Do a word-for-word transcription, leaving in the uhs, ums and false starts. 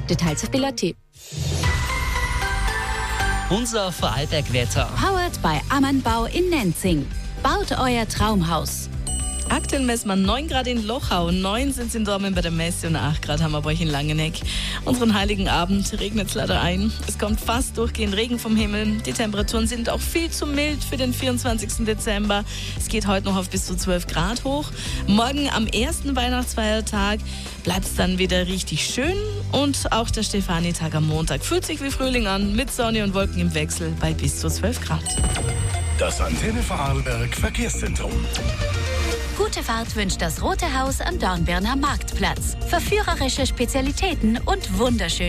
Details auf Billa punkt at. Unser Vorarlberg-Wetter. Powered by Ammanbau in Nenzing. Baut euer Traumhaus. Aktuell messen wir neun Grad in Lochau, neun sind es in Dormen bei der Messe und acht Grad haben wir bei euch in Langeneck. Unseren heiligen Abend regnet es leider ein. Es kommt fast durchgehend Regen vom Himmel. Die Temperaturen sind auch viel zu mild für den vierundzwanzigsten Dezember. Es geht heute noch auf bis zu zwölf Grad hoch. Morgen am ersten Weihnachtsfeiertag bleibt es dann wieder richtig schön. Und auch der Stefanitag am Montag fühlt sich wie Frühling an, mit Sonne und Wolken im Wechsel bei bis zu zwölf Grad. Das Antenne Vorarlberg Verkehrszentrum. Gute Fahrt wünscht das Rote Haus am Dornbirner Marktplatz. Verführerische Spezialitäten und wunderschön